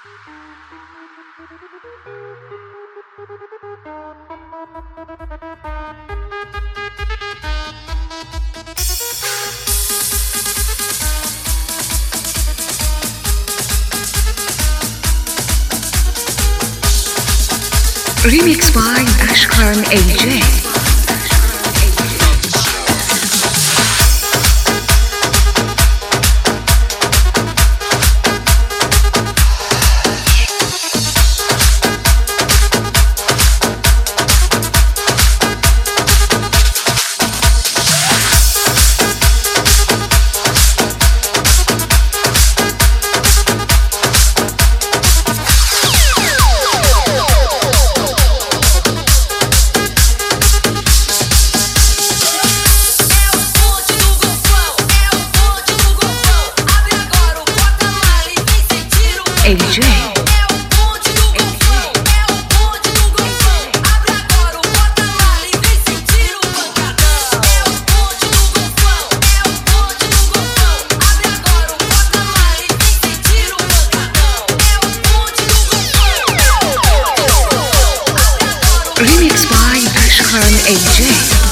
Remix by Ashkan AJ. AJ. Remix by Ashkan AJ.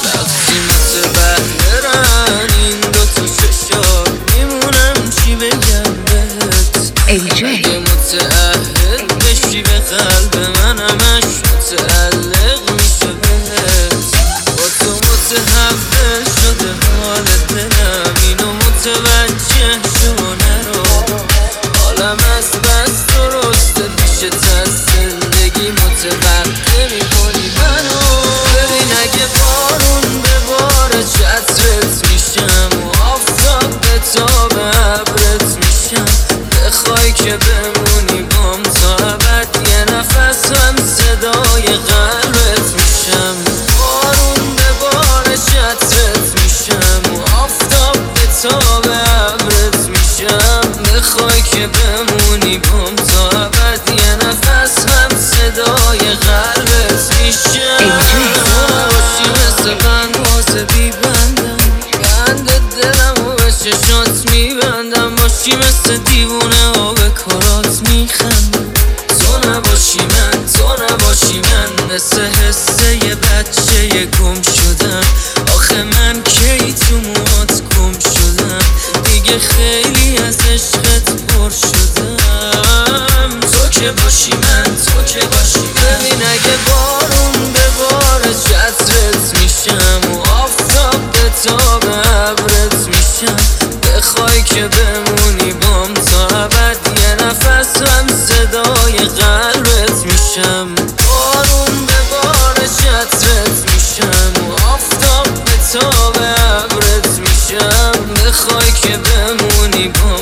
AJ. متعهد بشی به قلب منمش متعلق میشه بهت با تو متحول شده حال دلم اینو متوجه شو نرو حالم از بس درسته پیشت از زندگی متوقع میکنی منو ببین اگه بارون به بار چترت میشم و آفتاب به تاب ابرت میشم بخوای که بمونی بام تا ابد یه نفس هم صدای قلبت میشم بارون به بار چترت میشم و آفتاب به تاب ابرت میشم بخوای که بمونی بام تا ابد یه نفس هم صدای قلبت میشم باشی مثل بند واسه بیبندم بند دلم و به چشات میبندم باشی مثل دیوونه ها به کارات میخندم تو نباشی من تو نباشی من مثل حسه یه بچه گم شدم آخه من کی تو موات گم شدم دیگه خیلی از عشقت پر شدم تو که باشی من تو که باشی ببین اگه بارون به بار چترت میشم و آفتاب به تاب ابرت میشم بخوای که بمونی بام تا ابد یه نفس هم صدای قلبت میشم بارون به بار چترت میشم و آفتاب به تاب ابرت میشم بخوای که بمونی بام